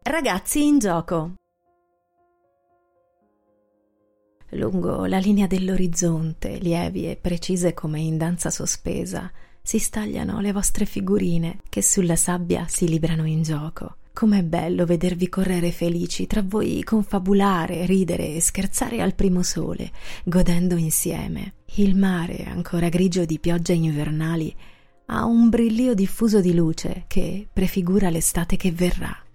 Ragazzi in gioco. Lungo la linea dell'orizzonte, lievi e precise come in danza sospesa, si stagliano le vostre figurine che sulla sabbia si librano in gioco. Com'è bello vedervi correre felici, tra voi confabulare, ridere e scherzare al primo sole, godendo insieme. Il mare, ancora grigio di piogge invernali, ha un brillio diffuso di luce che prefigura l'estate che verrà.